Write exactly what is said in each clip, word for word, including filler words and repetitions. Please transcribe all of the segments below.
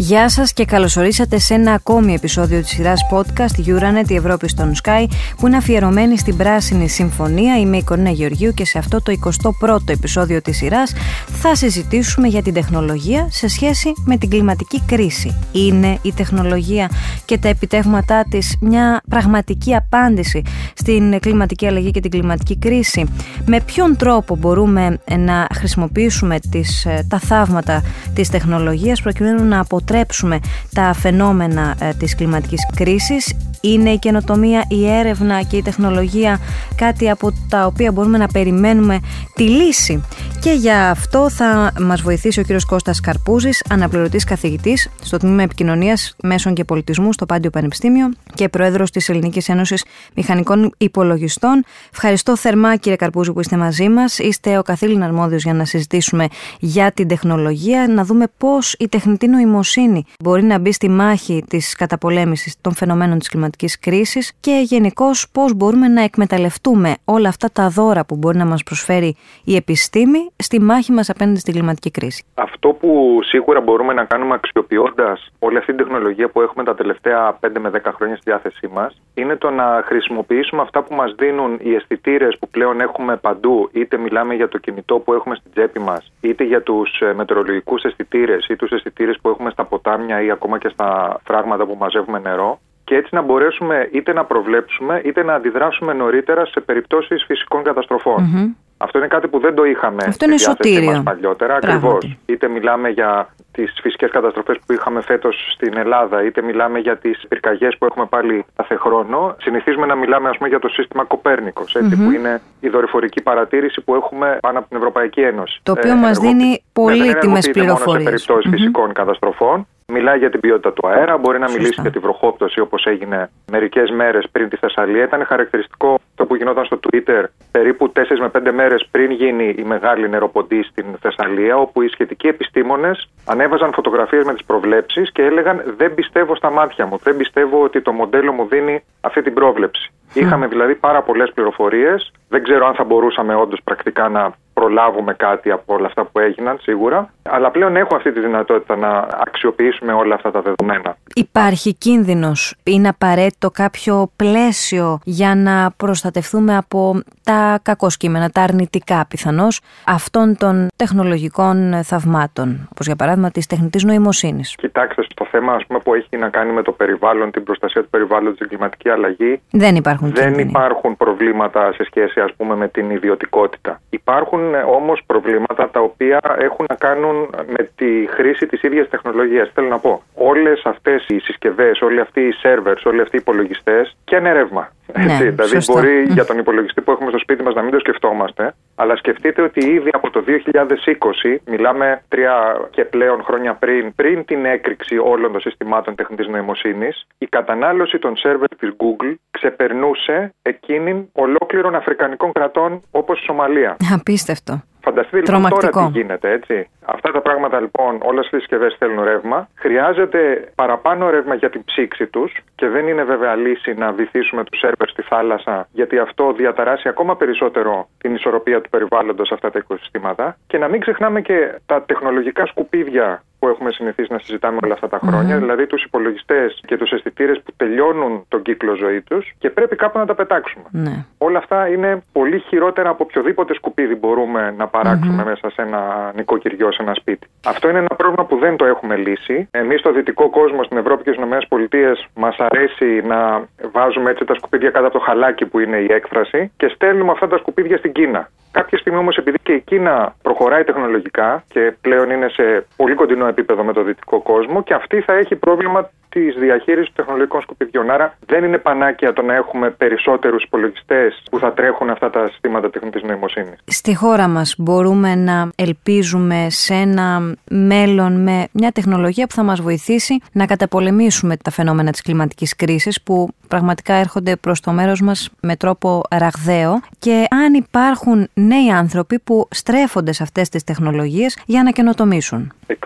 Γεια σας και καλώς ορίσατε σε ένα ακόμη επεισόδιο της σειράς podcast Euranet, η Ευρώπη στον Sky, που είναι αφιερωμένη στην Πράσινη Συμφωνία. Είμαι η Κορίνα Γεωργίου και σε αυτό το εικοστό πρώτο επεισόδιο της σειράς θα συζητήσουμε για την τεχνολογία σε σχέση με την κλιματική κρίση. Είναι η τεχνολογία και τα επιτεύγματά της μια πραγματική απάντηση στην κλιματική αλλαγή και την κλιματική κρίση? Με ποιον τρόπο μπορούμε να χρησιμοποιήσουμε τις, τα θαύματα της τεχνολογίας προκειμένου να αποτρέψουμε τα φαινόμενα ε, της κλιματικής κρίσης? Είναι η καινοτομία, η έρευνα και η τεχνολογία κάτι από τα οποία μπορούμε να περιμένουμε τη λύση? Και για αυτό θα μας βοηθήσει ο κύριος Κώστας Καρπούζης, αναπληρωτής καθηγητής στο Τμήμα Επικοινωνίας Μέσων και Πολιτισμού στο Πάντιο Πανεπιστήμιο και πρόεδρος της Ελληνικής Ένωσης Μηχανικών Υπολογιστών. Ευχαριστώ θερμά, κύριε Καρπούζη, που είστε μαζί μας. Είστε ο καθήλυν αρμόδιος για να συζητήσουμε για την τεχνολογία, να δούμε πώς η τεχνητή νοημοσύνη μπορεί να μπει στη μάχη της καταπολέμησης των φαινομένων της κλιματικής κρίσης και γενικώς πώς μπορούμε να εκμεταλλευτούμε όλα αυτά τα δώρα που μπορεί να μας προσφέρει η επιστήμη στη μάχη μας απέναντι στην κλιματική κρίση. Αυτό που σίγουρα μπορούμε να κάνουμε αξιοποιώντας όλη αυτή την τεχνολογία που έχουμε τα τελευταία πέντε με δέκα χρόνια στη διάθεσή μας, είναι το να χρησιμοποιήσουμε αυτά που μας δίνουν οι αισθητήρες που πλέον έχουμε παντού, είτε μιλάμε για το κινητό που έχουμε στην τσέπη μας, είτε για τους μετεωρολογικούς αισθητήρες ή τους αισθητήρες που έχουμε στα ποτάμια ή ακόμα και στα φράγματα που μαζεύουμε νερό, και έτσι να μπορέσουμε είτε να προβλέψουμε είτε να αντιδράσουμε νωρίτερα σε περιπτώσεις φυσικών καταστροφών. Mm-hmm. Αυτό είναι κάτι που δεν το είχαμε στη διάθεσή μας παλιότερα. Ακριβώς. Είτε μιλάμε για τις φυσικές καταστροφές που είχαμε φέτος στην Ελλάδα, είτε μιλάμε για τις πυρκαγιές που έχουμε πάλι κάθε χρόνο. Συνηθίζουμε να μιλάμε, ας πούμε, για το σύστημα Κοπέρνικος, έτσι, mm-hmm. που είναι η δορυφορική παρατήρηση που έχουμε πάνω από την Ευρωπαϊκή Ένωση. Το οποίο ε, μας ενεργο... δίνει πολύτιμες πληροφορίες. Μόνο σε περιπτώσεις mm-hmm. φυσικών καταστροφών. Μιλάει για την ποιότητα του αέρα, μπορεί να Σωστά. μιλήσει για τη βροχόπτωση, όπως έγινε μερικές μέρες πριν τη Θεσσαλία. Ήταν χαρακτηριστικό το που γινόταν στο Twitter περίπου τέσσερις με πέντε μέρες πριν γίνει η μεγάλη νεροποντή στην Θεσσαλία, όπου οι σχετικοί επιστήμονες ανέβαζαν φωτογραφίες με τις προβλέψεις και έλεγαν: δεν πιστεύω στα μάτια μου, δεν πιστεύω ότι το μοντέλο μου δίνει αυτή την πρόβλεψη. Mm. Είχαμε δηλαδή πάρα πολλές πληροφορίες. Δεν ξέρω αν θα μπορούσαμε όντως πρακτικά να προλάβουμε κάτι από όλα αυτά που έγιναν, σίγουρα. Αλλά πλέον έχω αυτή τη δυνατότητα να αξιοποιήσουμε όλα αυτά τα δεδομένα. Υπάρχει κίνδυνος? Είναι απαραίτητο κάποιο πλαίσιο για να προστατευτούμε από τα κακώς κείμενα, τα αρνητικά πιθανώς αυτών των τεχνολογικών θαυμάτων, όπως για παράδειγμα της τεχνητής νοημοσύνης? Κοιτάξτε, στο θέμα, ας πούμε, που έχει να κάνει με το περιβάλλον, την προστασία του περιβάλλοντος, την κλιματική αλλαγή, δεν υπάρχουν, δεν υπάρχουν προβλήματα σε σχέση, ας πούμε, με την ιδιωτικότητα. Υπάρχουν όμως προβλήματα τα οποία έχουν να κάνουν με τη χρήση της ίδιας τεχνολογίας. Θέλω να πω, όλες αυτές οι συσκευές, όλοι αυτοί οι servers, όλοι αυτοί οι υπολογιστές και είναι ρεύμα. Ναι, δηλαδή, σωστά. μπορεί για τον υπολογιστή που έχουμε στο σπίτι μας να μην το σκεφτόμαστε, αλλά σκεφτείτε ότι ήδη από το δύο χιλιάδες είκοσι, μιλάμε τρία και πλέον χρόνια πριν, πριν την έκρηξη όλων των συστημάτων τεχνητής νοημοσύνης, η κατανάλωση των σερβερ της Google ξεπερνούσε εκείνην ολόκληρων αφρικανικών κρατών όπως η Σομαλία. Απίστευτο. Φανταστείτε λοιπόν τώρα τι γίνεται, έτσι. Αυτά τα πράγματα λοιπόν, όλες οι συσκευές θέλουν ρεύμα. Χρειάζεται παραπάνω ρεύμα για την ψήξη τους και δεν είναι βέβαια λύση να βυθίσουμε τους σερβερ στη θάλασσα, γιατί αυτό διαταράσει ακόμα περισσότερο την ισορροπία του περιβάλλοντος σε αυτά τα οικοσυστήματα. Και να μην ξεχνάμε και τα τεχνολογικά σκουπίδια που έχουμε συνηθίσει να συζητάμε όλα αυτά τα χρόνια, mm-hmm. δηλαδή τους υπολογιστές και τους αισθητήρες που τελειώνουν τον κύκλο ζωή τους και πρέπει κάπου να τα πετάξουμε. Mm-hmm. Όλα αυτά είναι πολύ χειρότερα από οποιοδήποτε σκουπίδι μπορούμε να παράξουμε mm-hmm. μέσα σε ένα νοικοκυριό, σε ένα σπίτι. Αυτό είναι ένα πρόβλημα που δεν το έχουμε λύσει. Εμείς στο δυτικό κόσμο, στην Ευρώπη και στις ΗΠΑ, μας αρέσει να βάζουμε έτσι τα σκουπίδια κάτω από το χαλάκι, που είναι η έκφραση, και στέλνουμε αυτά τα σκουπίδια στην Κίνα. Κάποια στιγμή όμως, επειδή και η Κίνα προχωράει τεχνολογικά και πλέον είναι σε πολύ κοντινό επίπεδο με το δυτικό κόσμο, και αυτή θα έχει πρόβλημα της διαχείρισης των τεχνολογικών σκουπιδιών. Άρα δεν είναι πανάκια το να έχουμε περισσότερους υπολογιστές που θα τρέχουν αυτά τα συστήματα τεχνητής νοημοσύνης. Στη χώρα μας μπορούμε να ελπίζουμε σε ένα μέλλον με μια τεχνολογία που θα μας βοηθήσει να καταπολεμήσουμε τα φαινόμενα της κλιματικής κρίσης, που πραγματικά έρχονται προς το μέρος μας με τρόπο ραγδαίο, και αν υπάρχουν νέοι άνθρωποι που στρέφονται σε αυτές τις τεχνολογίες για να καινοτομήσουν? Εκ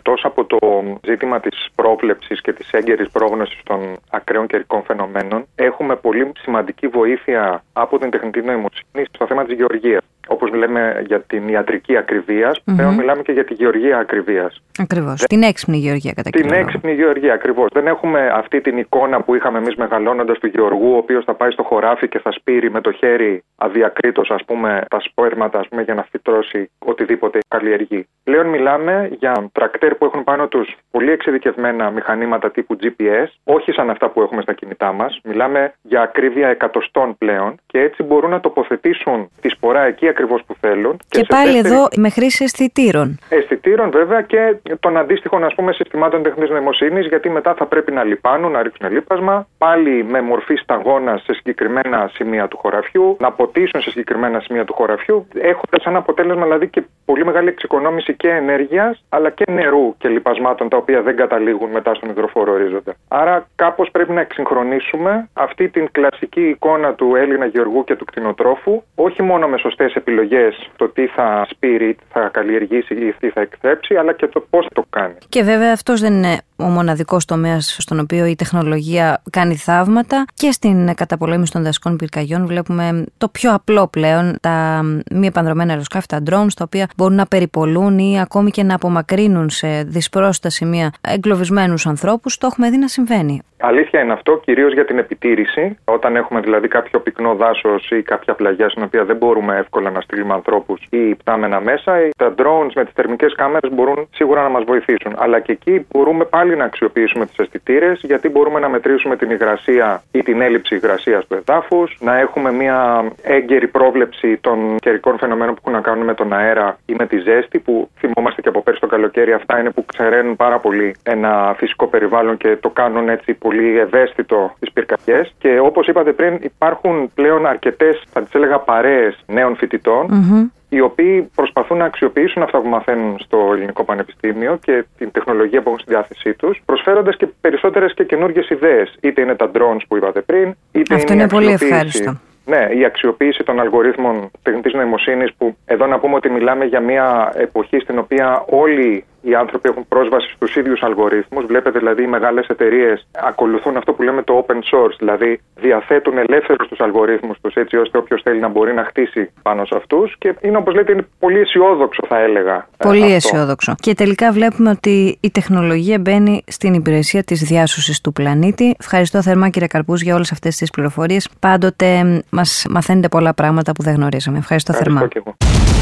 εκτός από το ζήτημα της πρόβλεψης και της έγκαιρης πρόγνωσης των ακραίων καιρικών φαινομένων, έχουμε πολύ σημαντική βοήθεια από την τεχνητή νοημοσύνη στο θέμα της γεωργίας. Όπως λέμε για την ιατρική ακριβίας, mm-hmm. πλέον μιλάμε και για τη γεωργία ακριβίας. Ακριβώς. Δεν... Την έξυπνη γεωργία κατά κύριο Την έξυπνη γεωργία, ακριβώς. Δεν έχουμε αυτή την εικόνα που είχαμε εμείς μεγαλώνοντας του γεωργού, ο οποίος θα πάει στο χωράφι και θα σπείρει με το χέρι αδιακρίτως, ας πούμε, τα σπέρματα, ας πούμε, για να φυτρώσει οτιδήποτε καλλιεργεί. Πλέον μιλάμε για τρακτέρ που έχουν πάνω τους πολύ εξειδικευμένα μηχανήματα τύπου τζι πι ες, όχι σαν αυτά που έχουμε στα κινητά μας. Μιλάμε για ακρίβεια εκατοστών πλέον και έτσι μπορούν να τοποθετήσουν τη σπορά εκεί ακριβώς που θέλουν. Και, και πάλι δεύτερη... εδώ με χρήση αισθητήρων. Αισθητήρων βέβαια και των αντίστοιχων, ας πούμε, συστημάτων τεχνητής νοημοσύνης, γιατί μετά θα πρέπει να λιπάνουν, να ρίξουν λίπασμα, πάλι με μορφή σταγόνα σε συγκεκριμένα σημεία του χωραφιού, να ποτίσουν σε συγκεκριμένα σημεία του χωραφιού, έχοντας ένα αποτέλεσμα δηλαδή και πολύ μεγάλη εξοικονόμηση και ενέργειας, αλλά και νερού και λιπασμάτων, τα οποία δεν καταλήγουν μετά στον υδροφόρο ορίζοντα. Άρα κάπως πρέπει να εξυγχρονίσουμε αυτή την κλασική εικόνα του Έλληνα γεωργού και του κτηνοτρόφου, όχι μόνο με σωστές επιλογές, το τι θα σπείρει, τι θα καλλιεργήσει ή τι θα εκθρέψει, αλλά και το πώς θα το κάνει. Και βέβαια αυτός δεν είναι ο μοναδικός τομέας στον οποίο η τεχνολογία κάνει θαύματα. Και στην καταπολέμηση των δασικών πυρκαγιών βλέπουμε το πιο απλό πλέον, τα μη επανδρομένα αεροσκάφη, τα drones, τα οποία μπορούν να περιπολούν ή ακόμη και να απομακρύνουν σε δυσπρόσιτα σημεία εγκλωβισμένους ανθρώπους. Το έχουμε δει να συμβαίνει. Αλήθεια είναι αυτό, κυρίως για την επιτήρηση. Όταν έχουμε δηλαδή κάποιο πυκνό δάσος ή κάποια πλαγιά στην οποία δεν μπορούμε εύκολα να στείλουμε ανθρώπους ή πτάμενα μέσα, τα drones με τις θερμικές κάμερες μπορούν σίγουρα να μας βοηθήσουν. Αλλά και εκεί μπορούμε πάλι να αξιοποιήσουμε τους αισθητήρες, γιατί μπορούμε να μετρήσουμε την υγρασία ή την έλλειψη υγρασίας του εδάφους, να έχουμε μια έγκαιρη πρόβλεψη των καιρικών φαινομένων που έχουν να κάνουν με τον αέρα ή με τη ζέστη, που θυμόμαστε και από πέρσι το καλοκαίρι, αυτά είναι που ξεραίνουν πάρα πολύ ένα φυσικό περιβάλλον και το κάνουν έτσι πολύ ευαίσθητο στις πυρκαγιές. Και όπως είπατε πριν, υπάρχουν πλέον αρκετές, θα τις έλεγα, παρέες νέων φοιτητών, mm-hmm. οι οποίοι προσπαθούν να αξιοποιήσουν αυτά που μαθαίνουν στο Ελληνικό Πανεπιστήμιο και την τεχνολογία που έχουν στη διάθεσή τους, προσφέροντας και περισσότερες και καινούργιες ιδέες. Είτε είναι τα drones που είπατε πριν, είτε αυτό είναι, είναι πολύ ευχάριστο. Ναι, η αξιοποίηση των αλγορίθμων τεχνητής νοημοσύνης, που εδώ να πούμε ότι μιλάμε για μια εποχή στην οποία όλοι οι άνθρωποι έχουν πρόσβαση στους ίδιους αλγορίθμους. Βλέπετε δηλαδή οι μεγάλες εταιρείες ακολουθούν αυτό που λέμε το open source, δηλαδή διαθέτουν ελεύθερους τους αλγορίθμους τους, έτσι ώστε όποιος θέλει να μπορεί να χτίσει πάνω σε αυτούς, και είναι, όπως λέτε, είναι πολύ αισιόδοξο, θα έλεγα. Πολύ αισιόδοξο. Και τελικά βλέπουμε ότι η τεχνολογία μπαίνει στην υπηρεσία της διάσωσης του πλανήτη. Ευχαριστώ θερμά, κύριε Καρπούς, για όλες αυτές τις πληροφορίες. Πάντοτε μας μαθαίνετε πολλά πράγματα που δεν γνωρίζαμε. Ευχαριστώ, Ευχαριστώ θερμά. Και εγώ.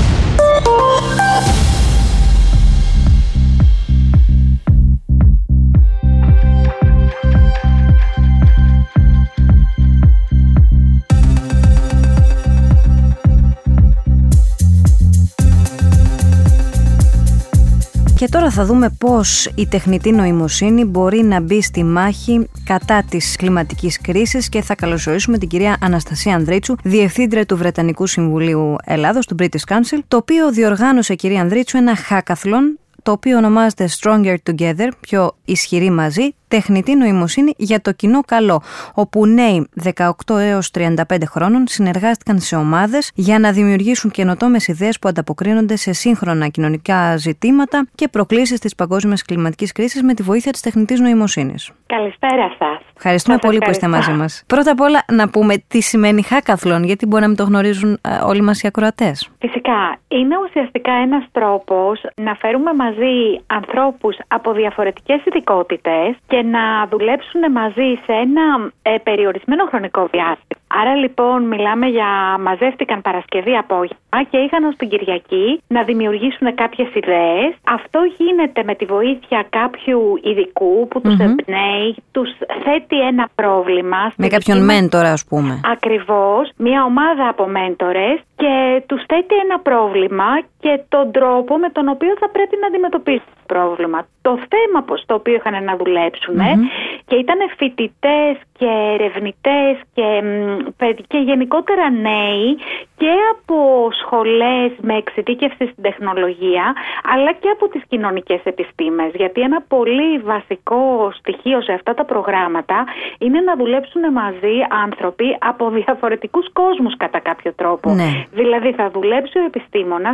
Και τώρα θα δούμε πώς η τεχνητή νοημοσύνη μπορεί να μπει στη μάχη κατά της κλιματικής κρίσης, και θα καλωσορίσουμε την κυρία Αναστασία Ανδρίτσου, Διευθύντρια του Βρετανικού Συμβουλίου Ελλάδος, του British Council, το οποίο διοργάνωσε, κυρία Ανδρίτσου, ένα hackathon, το οποίο ονομάζεται Stronger Together, πιο ισχυροί μαζί, τεχνητή νοημοσύνη για το κοινό καλό, όπου νέοι δεκαοκτώ έως τριάντα πέντε χρόνων συνεργάστηκαν σε ομάδες για να δημιουργήσουν καινοτόμες ιδέες που ανταποκρίνονται σε σύγχρονα κοινωνικά ζητήματα και προκλήσεις της παγκόσμιας κλιματικής κρίσης με τη βοήθεια της τεχνητής νοημοσύνης. Καλησπέρα σας. Ευχαριστούμε σας πολύ που είστε μαζί μας. Πρώτα απ' όλα να πούμε τι σημαίνει hackathon, γιατί μπορεί να μην το γνωρίζουν όλοι μας οι ακροατές. Φυσικά, είναι ουσιαστικά ένας τρόπος να φέρουμε μαζί ανθρώπους από διαφορετικές ειδικότητες και να δουλέψουν μαζί σε ένα ε, περιορισμένο χρονικό διάστημα. Άρα λοιπόν μιλάμε για μαζεύτηκαν Παρασκευή απόγευμα και είχαν ως την Κυριακή να δημιουργήσουν κάποιες ιδέες. Αυτό γίνεται με τη βοήθεια κάποιου ειδικού που τους mm-hmm. εμπνέει, τους θέτει ένα πρόβλημα. Με κάποιον μέντορα, ας πούμε. Ακριβώς, μια ομάδα από μέντορες, και τους θέτει ένα πρόβλημα και τον τρόπο με τον οποίο θα πρέπει να αντιμετωπίσουν το πρόβλημα. Το θέμα στο οποίο είχαν να δουλέψουν mm-hmm. και ήταν φοιτητές και ερευνητές και, και γενικότερα νέοι και από σχολές με εξειδίκευση στην τεχνολογία, αλλά και από τις κοινωνικές επιστήμες. Γιατί ένα πολύ βασικό στοιχείο σε αυτά τα προγράμματα είναι να δουλέψουν μαζί άνθρωποι από διαφορετικούς κόσμους κατά κάποιο τρόπο. Ναι. Δηλαδή θα δουλέψει ο επιστήμονας, αλλά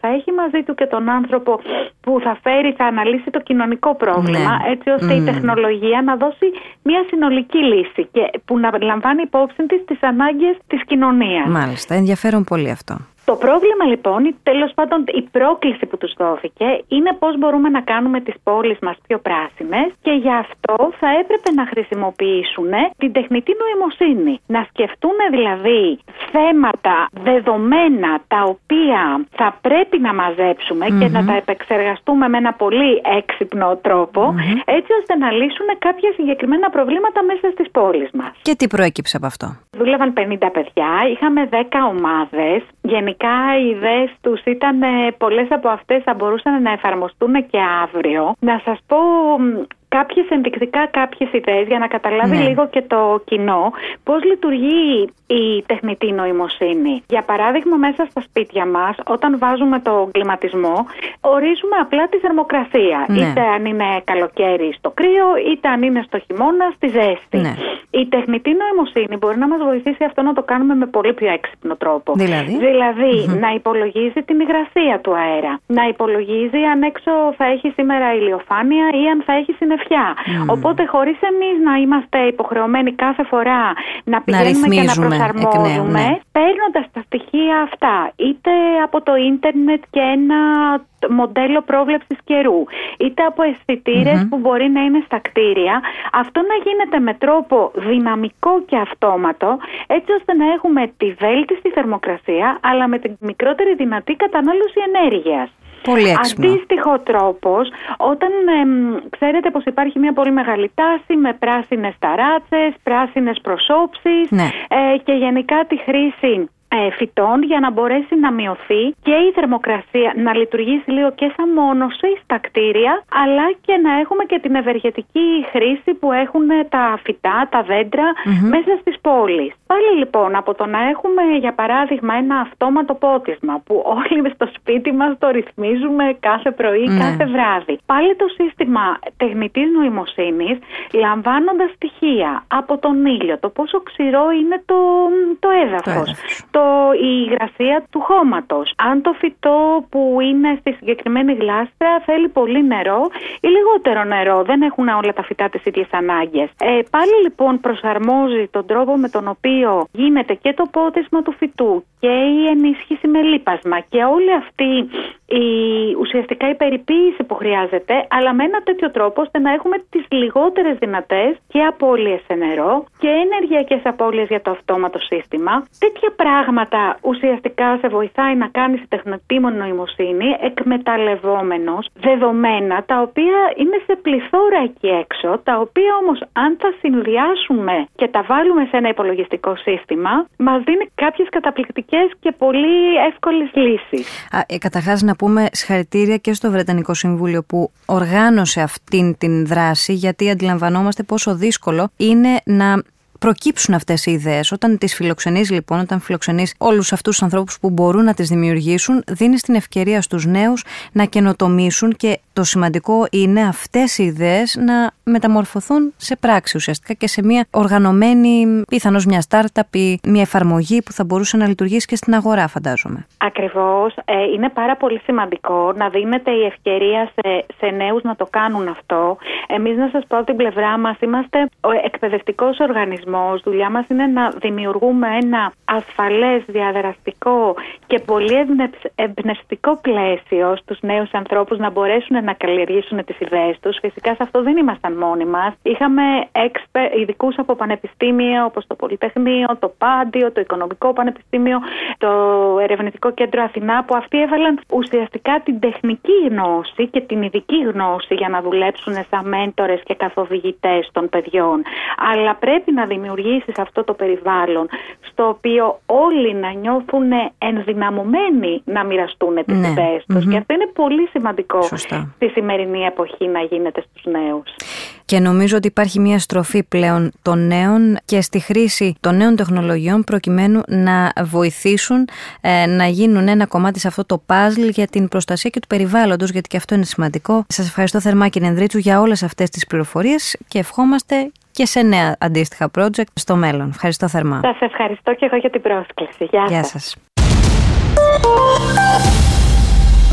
θα έχει μαζί του και τον άνθρωπο που θα φέρει, θα αναλύσει το κοινωνικό πρόβλημα, ναι. έτσι ώστε mm. η τεχνολογία να δώσει μια συνολική λύση και που να λαμβάνει υπόψη της τις ανάγκες της κοινωνίας. Μάλιστα, ενδιαφέρον πολύ αυτό. Το πρόβλημα λοιπόν, τέλος πάντων η πρόκληση που τους δόθηκε είναι πώς μπορούμε να κάνουμε τις πόλεις μας πιο πράσινες και γι' αυτό θα έπρεπε να χρησιμοποιήσουν την τεχνητή νοημοσύνη. Να σκεφτούν δηλαδή θέματα, δεδομένα τα οποία θα πρέπει να μαζέψουμε mm-hmm. και να τα επεξεργαστούμε με ένα πολύ έξυπνο τρόπο mm-hmm. έτσι ώστε να λύσουν κάποια συγκεκριμένα προβλήματα μέσα στις πόλεις μας. Και τι προέκυψε από αυτό? Δούλευαν πενήντα παιδιά, είχαμε δέκα ομάδες. Γενικά οι ιδέες τους ήταν, πολλές από αυτές θα μπορούσαν να εφαρμοστούν και αύριο. Να σας πω κάποιες ενδεικτικά κάποιες ιδέες για να καταλάβει ναι. λίγο και το κοινό πώς λειτουργεί η τεχνητή νοημοσύνη. Για παράδειγμα, μέσα στα σπίτια μας, όταν βάζουμε το κλιματισμό, ορίζουμε απλά τη θερμοκρασία. Ναι. Είτε αν είναι καλοκαίρι στο κρύο, είτε αν είναι στο χειμώνα στη ζέστη. Ναι. Η τεχνητή νοημοσύνη μπορεί να μας βοηθήσει αυτό να το κάνουμε με πολύ πιο έξυπνο τρόπο. Δηλαδή, δηλαδή mm-hmm. να υπολογίζει την υγρασία του αέρα, να υπολογίζει αν έξω θα έχει σήμερα ηλιοφάνεια ή αν θα έχει συννεφιά. Mm. Οπότε, χωρίς εμείς να είμαστε υποχρεωμένοι κάθε φορά να πηγαίνουμε να και να προσαρμόζουμε, ναι. παίρνοντας τα στοιχεία αυτά, είτε από το ίντερνετ και ένα μοντέλο πρόβλεψης καιρού, είτε από αισθητήρες mm-hmm. που μπορεί να είναι στα κτίρια, αυτό να γίνεται με τρόπο δυναμικό και αυτόματο, έτσι ώστε να έχουμε τη βέλτιστη θερμοκρασία, αλλά με την μικρότερη δυνατή κατανάλωση ενέργειας. Πολύ έξυπνο. Αντίστοιχο τρόπος, όταν ε, ξέρετε πως υπάρχει μια πολύ μεγάλη τάση με πράσινες ταράτσες, πράσινες προσώψεις ναι. ε, και γενικά τη χρήση ε, φυτών για να μπορέσει να μειωθεί και η θερμοκρασία, να λειτουργήσει λίγο και σαν μόνωση στα κτίρια, αλλά και να έχουμε και την ευεργετική χρήση που έχουν τα φυτά, τα δέντρα mm-hmm. μέσα στις πόλεις. Πάλι λοιπόν από το να έχουμε για παράδειγμα ένα αυτόματο πότισμα που όλοι στο σπίτι μας το ρυθμίζουμε κάθε πρωί, mm. κάθε βράδυ. Πάλι το σύστημα τεχνητής νοημοσύνης, λαμβάνοντας στοιχεία από τον ήλιο, το πόσο ξηρό είναι το, το έδαφος, το, η υγρασία του χώματος, αν το φυτό που είναι στη συγκεκριμένη γλάστρα θέλει πολύ νερό ή λιγότερο νερό, δεν έχουν όλα τα φυτά τις ίδιες ανάγκες. Ε, πάλι λοιπόν προσαρμόζει τον τρόπο με τον οποίο γίνεται και το πότισμα του φυτού και η ενίσχυση με λίπασμα και όλη αυτή η, ουσιαστικά η περιποίηση που χρειάζεται, αλλά με ένα τέτοιο τρόπο ώστε να έχουμε τις λιγότερες δυνατές και απώλειες σε νερό και ενεργειακές απώλειες για το αυτόματο σύστημα. Τέτοια πράγματα ουσιαστικά σε βοηθάει να κάνεις η τεχνητή νοημοσύνη εκμεταλλευόμενος δεδομένα τα οποία είναι σε πληθώρα εκεί έξω, τα οποία όμως αν τα συνδυάσουμε και τα βάλουμε σε ένα υπολογιστικό σύστημα, μας δίνει κάποιες καταπληκτικές και πολύ εύκολες λύσεις. Α, ε, καταρχάς να πούμε συγχαρητήρια και στο Βρετανικό Συμβούλιο που οργάνωσε αυτήν την δράση, γιατί αντιλαμβανόμαστε πόσο δύσκολο είναι να προκύψουν αυτές οι ιδέες. Όταν τις φιλοξενείς λοιπόν, όταν φιλοξενείς όλους αυτούς τους ανθρώπους που μπορούν να τις δημιουργήσουν, δίνεις την ευκαιρία στους νέους να καινοτομήσουν και το σημαντικό είναι αυτές οι ιδέες να μεταμορφωθούν σε πράξη ουσιαστικά και σε μια οργανωμένη, πιθανώς μια startup ή μια εφαρμογή που θα μπορούσε να λειτουργήσει και στην αγορά, φαντάζομαι. Ακριβώς. Ε, είναι πάρα πολύ σημαντικό να δίνεται η ευκαιρία σε, σε νέους να το κάνουν αυτό. Εμείς να σας πω από την πλευρά μας είμαστε ο εκπαιδευτικός οργανισμός. Δουλειά μας είναι να δημιουργούμε ένα ασφαλές, διαδραστικό και πολύ εμπνευστικό πλαίσιο στους νέους ανθρώπους να μπορέσουν να καλλιεργήσουν τις ιδέες τους. Φυσικά σε αυτό δεν ήμασταν μόνοι μας. Είχαμε ειδικούς από πανεπιστήμια όπως το Πολυτεχνείο, το Πάντιο, το Οικονομικό Πανεπιστήμιο, το Ερευνητικό Κέντρο Αθηνά, που αυτοί έβαλαν ουσιαστικά την τεχνική γνώση και την ειδική γνώση για να δουλέψουν σαν μέντορες και καθοδηγητές των παιδιών. Αλλά πρέπει να δημιουργήσεις αυτό το περιβάλλον στο οποίο όλοι να νιώθουν ενδυναμωμένοι να μοιραστούν τις ναι. ιδέες τους. Mm-hmm. Και αυτό είναι πολύ σημαντικό. Σωστά. Στη σημερινή εποχή να γίνεται στους νέους. Και νομίζω ότι υπάρχει μια στροφή πλέον των νέων και στη χρήση των νέων τεχνολογιών προκειμένου να βοηθήσουν ε, να γίνουν ένα κομμάτι σε αυτό το παζλ για την προστασία και του περιβάλλοντος, γιατί και αυτό είναι σημαντικό. Σας ευχαριστώ θερμά κύριε Νδρίτσου για όλες αυτές τις πληροφορίες και ευχόμαστε και σε νέα αντίστοιχα project στο μέλλον. Ευχαριστώ θερμά. Σας ευχαριστώ και εγώ για την πρόσκληση. Γεια, Γεια σας. σας.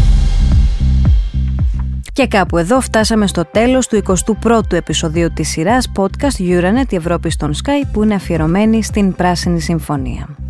Και κάπου εδώ φτάσαμε στο τέλος του εικοστού πρώτου επεισοδίου της σειράς podcast Euranet, η Ευρώπη στον Sky, που είναι αφιερωμένη στην Πράσινη Συμφωνία.